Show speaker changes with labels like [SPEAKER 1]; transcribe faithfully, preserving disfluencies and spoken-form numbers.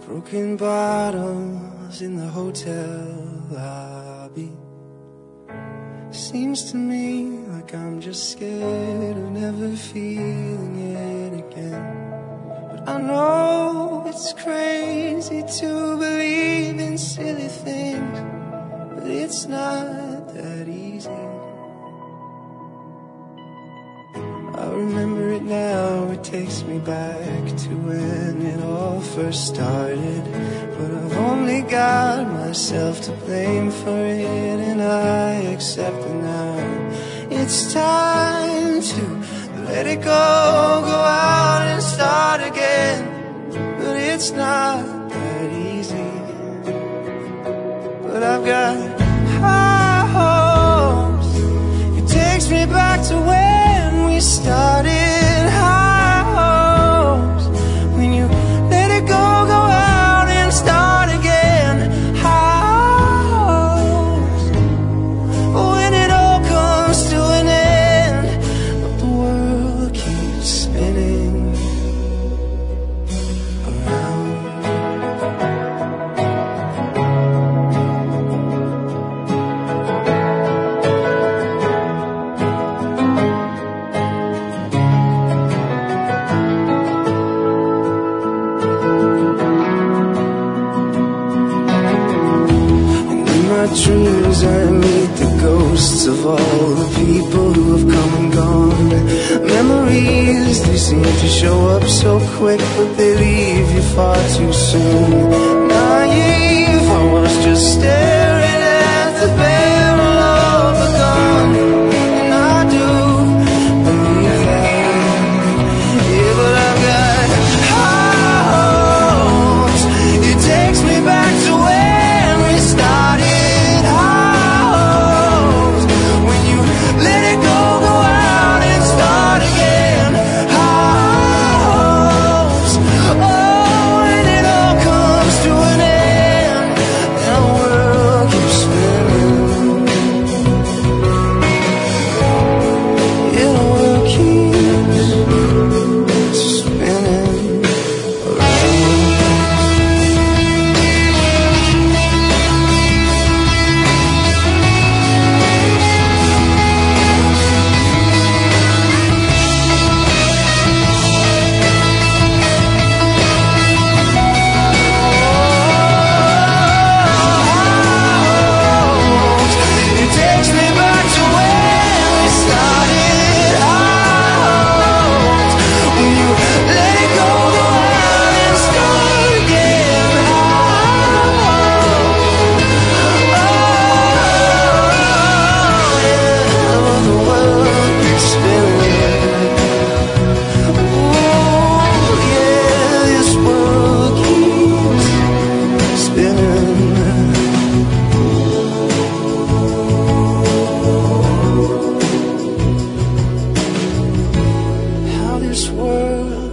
[SPEAKER 1] Broken bottles in the hotel lobby. Seems to me like I'm just scared of never feeling it again. But I know it's crazy to believe in silly things, but it's not that easy. I remember it now, it takes me back to when it all first started. But I've only got myself to blame for it, and I accept it now. It's time to let it go, go out and start again. But it's not that easy. But I've got high hopes. It takes me back to when we started. High hopes. When you let it go, go out and start again. High hopes. When it all comes to an end, but the world keeps spinning around. My dreams, I meet the ghosts of all the people who have come and gone. Memories, they seem to show up so quick, but they leave you far too soon. Naive, I was just staring at the barrel of a gun, and I do believe that. Yeah, but I've got high hopes. It takes me back to when we started. This world